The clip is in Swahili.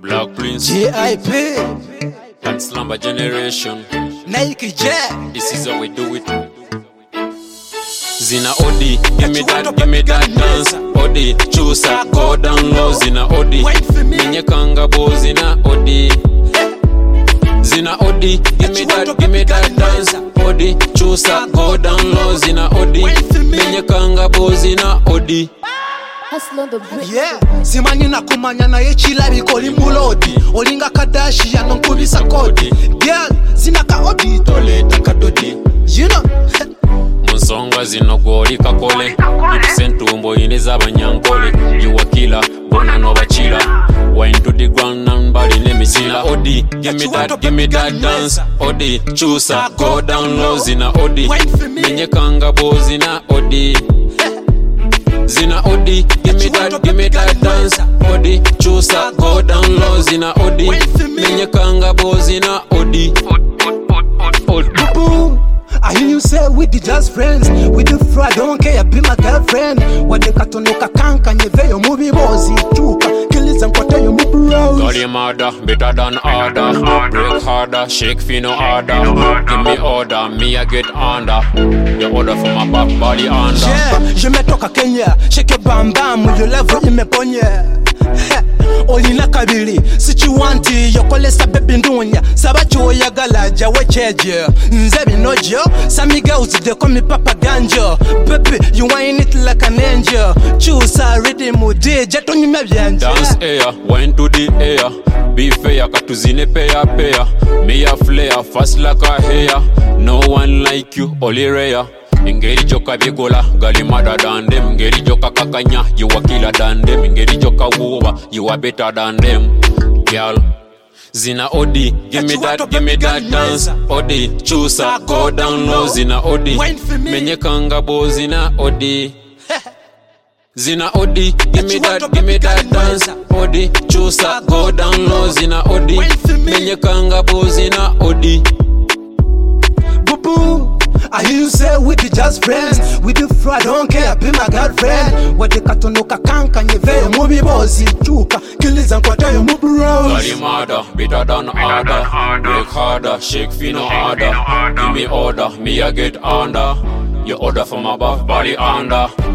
Black Prince, G.I.P. and Slumber Generation. Nike J. This is how we do it. Zina Odi, give me that dance. Odi, chusa, go down low. Zina Odi, minye kanga bo. Zina Odi, Zina Odi, give me that dance. Odi, chusa, go down low. Zina Odi, minye kanga bo. Zina Odi. Yeah, simanyi na kumanya na yechila bikoli mulodi. Olinga kadashi ya nonkubisa kodi. Girl, zina ka odi tole takadodi. You know. Musonga zino goli kakole. Sentumbo ineza banyankole. You a killer, bona no bachila. Wine to the ground and body name is Zina Odi. Give me that dance. Odi, chusa, go down low. Zina Odi, minye kanga bo. Zina Odi, Zina Odi, give me that dance. Odi, chusa, go down low. Zina Odi, minye kanga bo. Zina Odi. Boom. I hear you say we the just friends. We the fro, I don't care, be my girlfriend. What the katonoka kanka nyeve yo mubi bozi chuka. Kills and kote yo mubi rose. Got him harder, better than order. Break harder, shake fino harder. Give me order, me I get under. Your order for my back body under. Yeah, je metoka Kenya. Shake your bam bam, you level imeponye. Olina kabili, sichiwanti yokolesa baby ndunya. Sabacho ya galaja wecheje. Nzebi nojo, some girls they call me Papa Ganjo. Baby, you whine it like an angel. Choose a rhythm mudi, jeto ni mebyanje. Dance air, wine to the air. Be fair, katuzine pair. Me a flare, fast like a hair. No one like you, only rare. Ingeri joka bigola, gali mada than them. Ingeri joka kakanya, you a killer than them. Ingeri joka wuba, you are better than them. Girl, Zina Odi, give me that dance. Odi, chusa, go down low. Zina Odi, menye kanga bo. Zina Odi, Zina Odi, give me that dance. Odi, chusa, go down low. Zina Odi, menye kanga bo. Zina Odi. Boo. I hear you say we the just friends. We the fro, I don't care, be my girlfriend. What the katonoka kanka nyeve yo mubi bozi chuka. Kills and kote yo mubi rose. Got him harder, better than order. Break harder, shake fino harder. Give me order, me I get under. Your order from above, body under.